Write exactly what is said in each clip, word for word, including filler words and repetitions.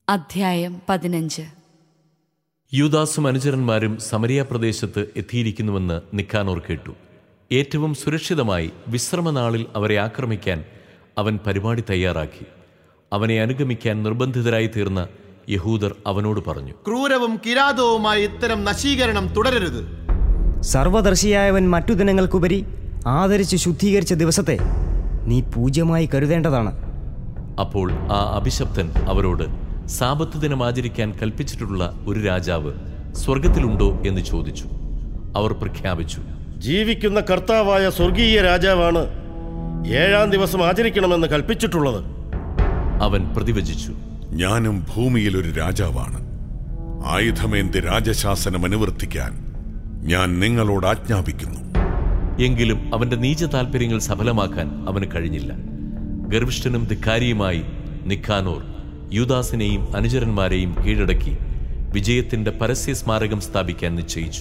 അധ്യായം പതിനഞ്ച്. യൂദാസും അനുചരന്മാരും സമരിയ പ്രദേശത്ത് എത്തിയിരിക്കുന്നുവെന്ന് നിക്കാനോർ കേട്ടു. ഏറ്റവും സുരക്ഷിതമായി വിശ്രമനാളിൽ അവരെ ആക്രമിക്കാൻ അവൻ പരിപാടി തയ്യാറാക്കി. അവനെ അനുഗമിക്കാൻ നിർബന്ധിതരായി തീർന്ന യഹൂദർ അവനോട് പറഞ്ഞു, ക്രൂരവും കിരാതവുമായ ഇത്തരം നശീകരണം തുടരരുത്. സർവദർശിയായവൻ മറ്റു ദിനങ്ങൾക്കുപരി ആദരിച്ച് ശുദ്ധീകരിച്ച ദിവസത്തെ നീ പൂജ്യമായി കരുതേണ്ടതാണ്. അപ്പോൾ ആ അഭിശപ്തൻ അവരോട്, സാബത്ത് ദിനം ആചരിക്കാൻ കൽപ്പിച്ചിട്ടുള്ള ഒരു രാജാവ് സ്വർഗത്തിലുണ്ടോ എന്ന് ചോദിച്ചു. അവർ പ്രഖ്യാപിച്ചു, ജീവിക്കുന്ന കർത്താവായ സ്വർഗീയ രാജാവാണ് ഏഴാം ദിവസം ആചരിക്കണമെന്ന് കൽപ്പിച്ചിട്ടുള്ളത്. അവൻ പ്രതിവചിച്ചു, ഞാനും ഭൂമിയിൽ ഒരു രാജാവാണ്. ആയുധമേന്തി രാജശാസനം അനുവർത്തിക്കാൻ ഞാൻ നിങ്ങളോട് ആജ്ഞാപിക്കുന്നു. എങ്കിലും അവന്റെ നീച താൽപര്യങ്ങൾ സഫലമാക്കാൻ അവന് കഴിഞ്ഞില്ല. ഗർവിഷ്ഠനും ധിക്കാരിയുമായി നിക്കാനോർ യൂദാസിനെയും അനുചരന്മാരെയും കീഴടക്കി വിജയത്തിന്റെ പരസ്യ സ്മാരകം സ്ഥാപിക്കാൻ നിശ്ചയിച്ചു.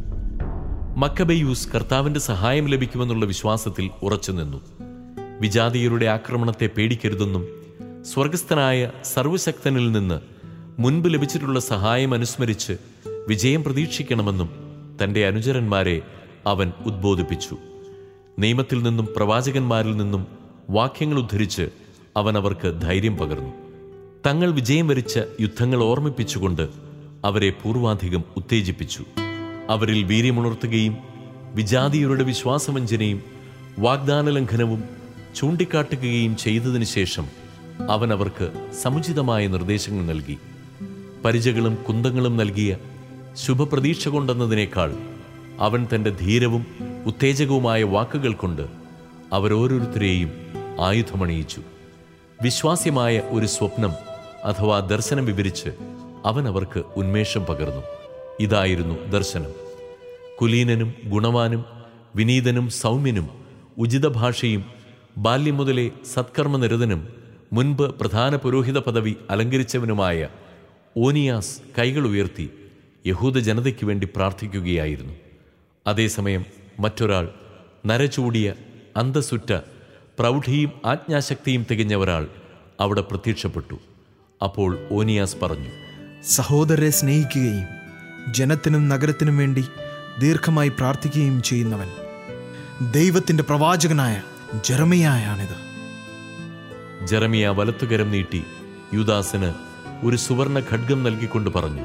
മക്കബെയൂസ് കർത്താവിന്റെ സഹായം ലഭിക്കുമെന്നുള്ള വിശ്വാസത്തിൽ ഉറച്ചുനിന്നു. വിജാതീയരുടെ ആക്രമണത്തെ പേടിക്കരുതെന്നും സ്വർഗസ്ഥനായ സർവശക്തനിൽ നിന്ന് മുൻപ് ലഭിച്ചിട്ടുള്ള സഹായം അനുസ്മരിച്ച് വിജയം പ്രതീക്ഷിക്കണമെന്നും തന്റെ അനുചരന്മാരെ അവൻ ഉദ്ബോധിപ്പിച്ചു. നിയമത്തിൽ നിന്നും പ്രവാചകന്മാരിൽ നിന്നും വാക്യങ്ങൾ ഉദ്ധരിച്ച് അവൻ അവർക്ക് ധൈര്യം പകർന്നു. തങ്ങൾ വിജയം വരിച്ച യുദ്ധങ്ങൾ ഓർമ്മിപ്പിച്ചുകൊണ്ട് അവരെ പൂർവാധികം ഉത്തേജിപ്പിച്ചു. അവരിൽ വീര്യമുണർത്തുകയും വിജാതീയരുടെ വിശ്വാസവഞ്ചനയും വാഗ്ദാനലംഘനവും ചൂണ്ടിക്കാട്ടുകയും ചെയ്തതിനു ശേഷം അവൻ അവർക്ക് സമുചിതമായ നിർദ്ദേശങ്ങൾ നൽകി. പരിചകളും കുന്തങ്ങളും നൽകിയ ശുഭപ്രതീക്ഷ കൊണ്ടെന്നതിനേക്കാൾ അവൻ തന്റെ ധീരവും ഉത്തേജകവുമായ വാക്കുകൾ കൊണ്ട് അവരോരോരുത്തരെയും ആയുധമണിയിച്ചു. വിശ്വാസ്യമായ ഒരു സ്വപ്നം അഥവാ ദർശനം വിവരിച്ച് അവൻ അവർക്ക് ഉന്മേഷം പകർന്നു. ഇതായിരുന്നു ദർശനം: കുലീനനും ഗുണവാനും വിനീതനും സൗമ്യനും ഉചിത ഭാഷയും ബാല്യം മുതലേ സത്കർമ്മനിരതനും മുൻപ് പ്രധാന പുരോഹിത പദവി അലങ്കരിച്ചവനുമായ ഓനിയാസ് കൈകൾ ഉയർത്തി യഹൂദ ജനതയ്ക്ക് വേണ്ടി പ്രാർത്ഥിക്കുകയായിരുന്നു. അതേസമയം മറ്റൊരാൾ, നരചൂടിയ അന്തസുറ്റ പ്രൗഢിയും ആജ്ഞാശക്തിയും തികഞ്ഞ ഒരാൾ അവിടെ പ്രത്യക്ഷപ്പെട്ടു. അപ്പോൾ ഓനിയാസ് പറഞ്ഞു, സഹോദരരെ സ്നേഹിക്കുകയും ജനത്തിനും നഗരത്തിനും വേണ്ടി ദീർഘമായി പ്രാർത്ഥിക്കുകയും ചെയ്യുന്നവൻ ദൈവത്തിന്റെ പ്രവാചകനായ ജെറമിയായാണിത്. ജെറമിയ വലത്തുകരം നീട്ടി യൂദാസിന് ഒരു സുവർണ ഖഡ്ഗം നൽകിക്കൊണ്ട് പറഞ്ഞു,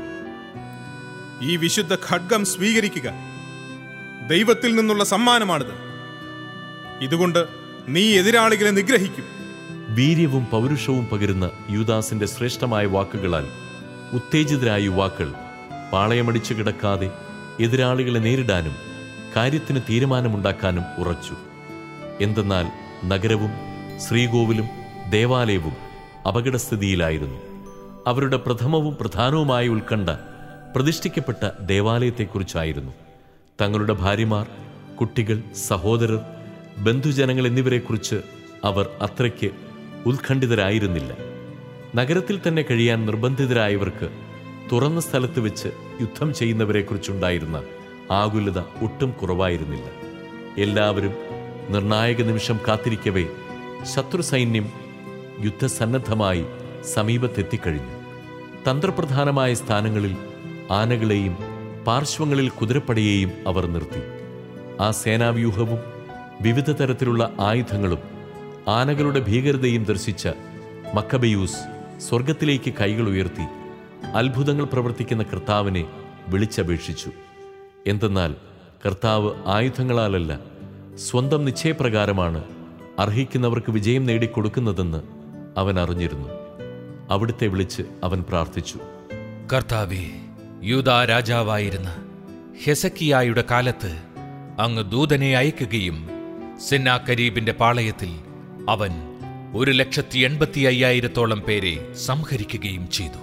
ഈ വിശുദ്ധ ഖഡ്ഗം സ്വീകരിക്കുക. ദൈവത്തിൽ നിന്നുള്ള സമ്മാനമാണിത്. ഇതുകൊണ്ട് നീ എതിരാളികളെ നിഗ്രഹിക്കും. വീര്യവും പൗരുഷവും പകരുന്ന യൂദാസിന്റെ ശ്രേഷ്ഠമായ വാക്കുകളാൽ ഉത്തേജിതരായ യുവാക്കൾ പാളയമടിച്ചു കിടക്കാതെ എതിരാളികളെ നേരിടാനും കാര്യത്തിന് തീരുമാനമുണ്ടാക്കാനും ഉറച്ചു. എന്തെന്നാൽ നഗരവും ശ്രീകോവിലും ദേവാലയവും അപകടസ്ഥിതിയിലായിരുന്നു. അവരുടെ പ്രഥമവും പ്രധാനവുമായ ഉത്കണ്ഠ പ്രതിഷ്ഠിക്കപ്പെട്ട ദേവാലയത്തെക്കുറിച്ചായിരുന്നു. തങ്ങളുടെ ഭാര്യമാർ, കുട്ടികൾ, സഹോദരർ, ബന്ധുജനങ്ങൾ എന്നിവരെക്കുറിച്ച് അവർ അത്രയ്ക്ക് ഉത്കണ്ഠിതരായിരുന്നില്ല. നഗരത്തിൽ തന്നെ കഴിയാൻ നിർബന്ധിതരായവർക്ക് തുറന്ന സ്ഥലത്ത് വെച്ച് യുദ്ധം ചെയ്യുന്നവരെക്കുറിച്ചുണ്ടായിരുന്ന ആകുലത ഒട്ടും കുറവായിരുന്നില്ല. എല്ലാവരും നിർണായക നിമിഷം കാത്തിരിക്കവേ ശത്രു സൈന്യം യുദ്ധസന്നദ്ധമായി സമീപത്തെത്തിക്കഴിഞ്ഞു. തന്ത്രപ്രധാനമായ സ്ഥാനങ്ങളിൽ ആനകളെയും പാർശ്വങ്ങളിൽ കുതിരപ്പടയെയും അവർ നിർത്തി. ആ സേനാവ്യൂഹവും വിവിധ തരത്തിലുള്ള ആയുധങ്ങളും ആനകളുടെ ഭീകരതയും ദർശിച്ച മക്കബെയൂസ് സ്വർഗത്തിലേക്ക് കൈകൾ ഉയർത്തി അത്ഭുതങ്ങൾ പ്രവർത്തിക്കുന്ന കർത്താവിനെ വിളിച്ചപേക്ഷിച്ചു. എന്തെന്നാൽ കർത്താവ് ആയുധങ്ങളാലല്ല, സ്വന്തം നിശ്ചയപ്രകാരമാണ് അർഹിക്കുന്നവർക്ക് വിജയം നേടിക്കൊടുക്കുന്നതെന്ന് അവൻ അറിഞ്ഞിരുന്നു. അവിടുത്തെ വിളിച്ച് അവൻ പ്രാർത്ഥിച്ചു, കർത്താവേ, യൂദാ രാജാവായിരുന്ന ഹെസക്കിയായുടെ കാലത്ത് അങ്ങ് ദൂതനെ അയക്കുകയും സെന്നാകരീബിന്റെ പാളയത്തിൽ അവൻ ഒരു ലക്ഷത്തി എൺപത്തി അയ്യായിരത്തോളം പേരെ സംഹരിക്കുകയും ചെയ്തു.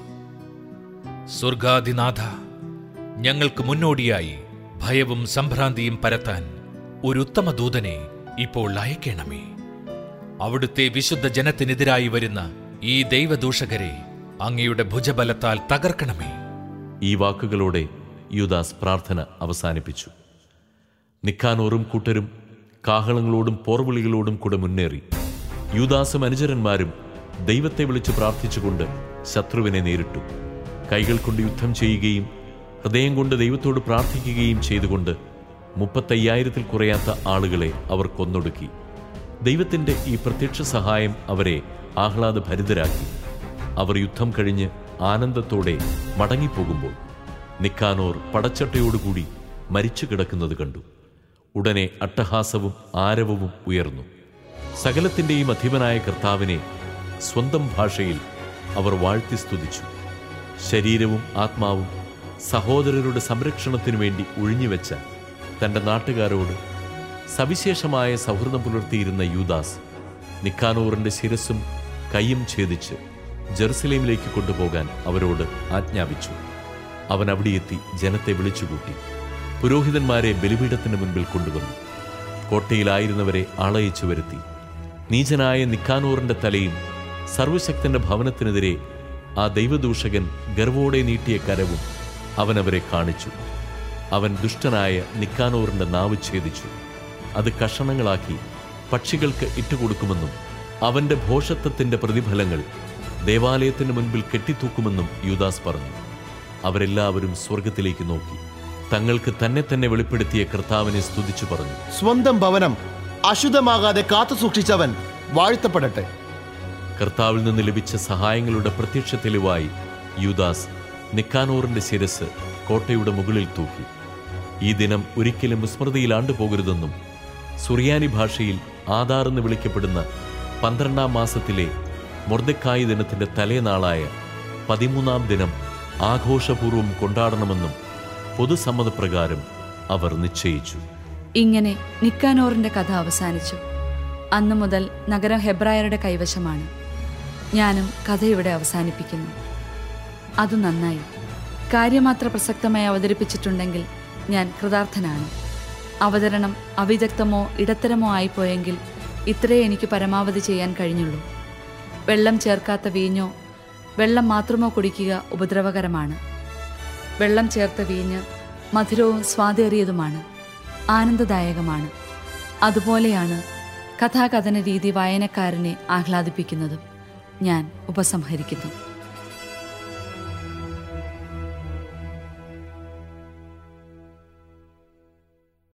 സ്വർഗാധിനാഥ, ഞങ്ങൾക്ക് മുന്നോടിയായി ഭയവും സംഭ്രാന്തിയും പരത്താൻ ഒരു ഉത്തമ ദൂതനെ ഇപ്പോൾ അയക്കണമേ. അവിടുത്തെ വിശുദ്ധ ജനത്തിനെതിരായി വരുന്ന ഈ ദൈവദൂഷകരെ അങ്ങയുടെ ഭുജബലത്താൽ തകർക്കണമേ. ഈ വാക്കുകളോടെ യൂദാസ് പ്രാർത്ഥന അവസാനിപ്പിച്ചു. നിക്കാനോറും കൂട്ടരും കാഹളങ്ങളോടും പോർവിളികളോടും കൂടെ മുന്നേറി. യൂദാസും അനുചരന്മാരും ദൈവത്തെ വിളിച്ചു പ്രാർത്ഥിച്ചുകൊണ്ട് ശത്രുവിനെ നേരിട്ടു. കൈകൾ കൊണ്ട് യുദ്ധം ചെയ്യുകയും ഹൃദയം കൊണ്ട് ദൈവത്തോട് പ്രാർത്ഥിക്കുകയും ചെയ്തുകൊണ്ട് മുപ്പത്തയ്യായിരത്തിൽ കുറയാത്ത ആളുകളെ അവർ കൊന്നൊടുക്കി. ദൈവത്തിൻ്റെ ഈ പ്രത്യക്ഷ സഹായം അവരെ ആഹ്ലാദഭരിതരാക്കി. അവർ യുദ്ധം കഴിഞ്ഞ് ആനന്ദത്തോടെ മടങ്ങിപ്പോകുമ്പോൾ നിക്കാനോർ പടച്ചട്ടയോടുകൂടി മരിച്ചു കിടക്കുന്നത് കണ്ടു. ഉടനെ അട്ടഹാസവും ആരവവും ഉയർന്നു. സകലത്തിൻ്റെയും അധിപനായ കർത്താവിനെ സ്വന്തം ഭാഷയിൽ അവർ വാഴ്ത്തി സ്തുതിച്ചു. ശരീരവും ആത്മാവും സഹോദരരുടെ സംരക്ഷണത്തിനു വേണ്ടി ഒഴിഞ്ഞുവെച്ച തൻ്റെ നാട്ടുകാരോട് സവിശേഷമായ സൗഹൃദം പുലർത്തിയിരുന്ന യൂദാസ് നിക്കാനോറിൻ്റെ ശിരസ്സും കൈയും ഛേദിച്ച് ജെറുസലേമിലേക്ക് കൊണ്ടുപോകാൻ അവരോട് ആജ്ഞാപിച്ചു. അവൻ അവിടെയെത്തി ജനത്തെ വിളിച്ചുകൂട്ടി പുരോഹിതന്മാരെ ബലിപീഠത്തിന് മുൻപിൽ കൊണ്ടുവന്നു. കോട്ടയിലായിരുന്നവരെ ആളയച്ചു വരുത്തി. നീചനായ നിക്കാനോറിന്റെ തലയും സർവശക്തന്റെ ഭവനത്തിനെതിരെ ആ ദൈവദൂഷകൻ ഗർവോടെ നീട്ടിയ കരവും അവനവരെ കാണിച്ചു. അവൻ ദുഷ്ടനായ നിക്കാനോറിന്റെ നാവ് ഛേദിച്ചു. അത് കഷണങ്ങളാക്കി പക്ഷികൾക്ക് ഇട്ടുകൊടുക്കുമെന്നും അവന്റെ ഭോഷത്വത്തിന്റെ പ്രതിഫലങ്ങൾ ദേവാലയത്തിന് മുൻപിൽ കെട്ടിത്തൂക്കുമെന്നും യൂദാസ് പറഞ്ഞു. അവരെല്ലാവരും സ്വർഗത്തിലേക്ക് നോക്കി തങ്ങൾക്ക് തന്നെ തന്നെ വെളിപ്പെടുത്തിയ കർത്താവിനെ സ്തുതിച്ചു പറഞ്ഞു. സ്വന്തം ഭവനം അശുദ്ധമാകാതെ കാത്തു സൂക്ഷിച്ചവൻ വാഴ്ത്തപ്പെടട്ടെ. കർത്താവിൽ നിന്ന് ലഭിച്ച സഹായങ്ങളുടെ പ്രത്യക്ഷ തെളിവായി യൂദാസ് നിക്കാനോറിന്റെ ശിരസ് കോട്ടയുടെ മുകളിൽ തൂക്കി. ഈ ദിനം ഒരിക്കലും വിസ്മൃതിയിലാണ്ടു പോകരുതെന്നും സുറിയാനി ഭാഷയിൽ ആദാർ എന്ന് വിളിക്കപ്പെടുന്ന പന്ത്രണ്ടാം മാസത്തിലെ മൊർദെഖായി ദിനത്തിന്റെ തലേനാളായ പതിമൂന്നാം ദിനം ആഘോഷപൂർവ്വം കൊണ്ടാടണമെന്നും പൊതുസമ്മതപ്രകാരം അവർ നിശ്ചയിച്ചു. ഇങ്ങനെ നിക്കാനോറിന്റെ കഥ അവസാനിച്ചു. അന്നു മുതൽ നഗരം ഹെബ്രായരുടെ കൈവശമാണ്. ഞാനും കഥ ഇവിടെ അവസാനിപ്പിക്കുന്നു. അത് നന്നായി. കാര്യമാത്ര പ്രസക്തമായി അവതരിപ്പിച്ചിട്ടുണ്ടെങ്കിൽ ഞാൻ കൃതാർത്ഥനാണ്. അവതരണം അവിദഗ്ധമോ ഇടത്തരമോ ആയിപ്പോയെങ്കിൽ ഇത്രയേ എനിക്ക് പരമാവധി ചെയ്യാൻ കഴിഞ്ഞുള്ളൂ. വെള്ളം ചേർക്കാത്ത വീഞ്ഞോ വെള്ളം മാത്രമോ കുടിക്കുക ഉപദ്രവകരമാണ്. വെള്ളം ചേർത്ത വീഞ്ഞ് മധുരവും സ്വാദേറിയതുമാണ്, ആനന്ദദായകമാണ്. അതുപോലെയാണ് കഥാകഥന രീതി വായനക്കാരനെ ആഹ്ലാദിപ്പിക്കുന്നതും. ഞാൻ ഉപസംഹരിക്കുന്നു.